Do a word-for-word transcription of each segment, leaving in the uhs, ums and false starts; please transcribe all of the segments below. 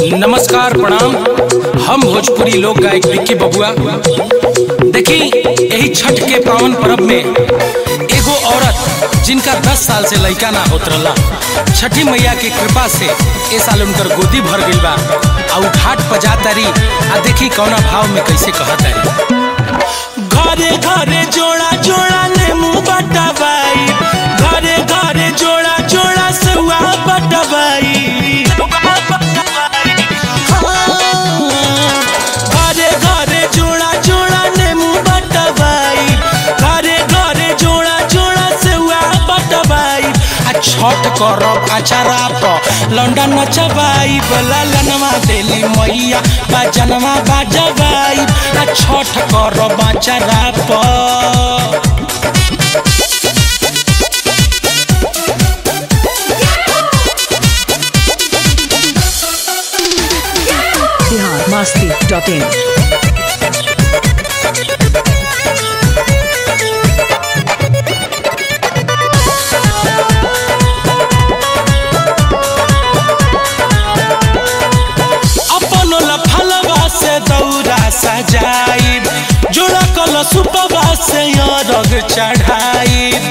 नमस्कार प्रणाम। हम भोजपुरी लोक गायक विक्की बबुआ। देखी यही छठ के पावन पर्व में एगो औरत जिनका दस साल से लड़का ना होत रहा, छठी मैया के कृपा से ए साल उनकर गोदी भर गई बा और घाट पजा तारी। आ देखी कौना भाव में कैसे कहत तारी। घरे घरे जोड़ा जोड़ा नेमू बटवाई, घरे घरे जोड़ा जोड़ा सेवा बटवाई, घरे घरे जोड़ा जोड़ा नेमू बटवाई, घरे घरे जोड़ा जोड़ा सेवा बटवाई। आ छठ करब अचारा प लौंडा नचवाई, ललनवा देली मैया बजनवा बजवाई। आ छठ करब अचारा प बिहार मस्ती डॉट इन। अपन लफलवा से दौरा सजाइब, जोड़ा कल सुपवा से अरग चढ़ाइब।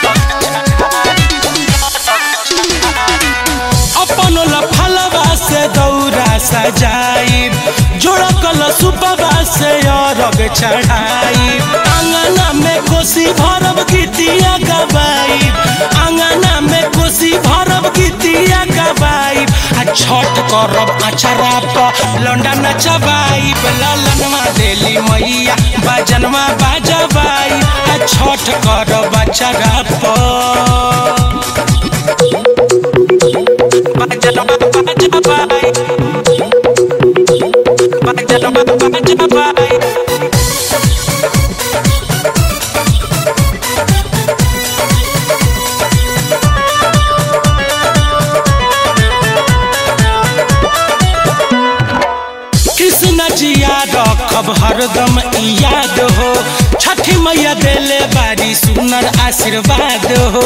अपन लफलवा से दौरा सजाइब, जोड़ा कल सुपवा से अरग चढ़ाइब। आंगना में कोसी भरब गीतिया गवाइब, आंगना में कोसी भरब गीतिया गवाइब। आ छठ करब अचारा प लौंडा नचवाइब, ललनवा देली मैया बजनवा बजवाइब। आ छठ करब अचारा प बजनवा बजवाइब, बजनवा बजवाइब। कृष्ण जिया रखब हरदम याद हो, छठी मैया देले बारी सुनर आशीर्वाद हो।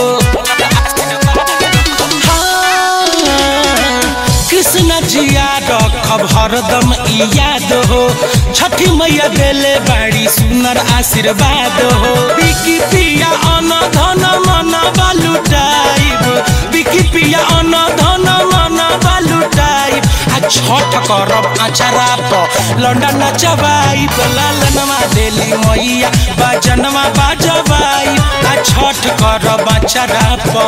हाँ, कृष्ण जिया रखब हरदम याद हो, छठी मैया देले बारी सुनर आशीर्वाद हो। बिकी पिया अन धन मन बालुटाइब, बिकी पिया अन धन मन बालुटाइब। आ छठ करब अचारा प लौंडा नचवाई, ललनवा देली मैया बजनवा बजवाई। आ छठ करब अचारा प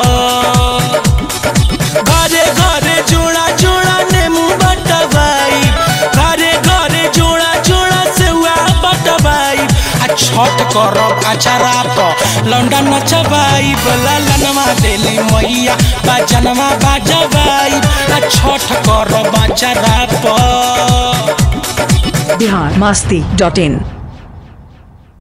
घरे घरे जोड़ा जोड़ा नेमू बटवाई, घरे घरे जोड़ा जोड़ा सेवा बटवाई। आ छठ करब अचारा प लौंडा नचवाई, ललनवा देली मैया बजनवा बजवाई। आ छठ करब अचारा प बिहार मस्ती डॉट इन।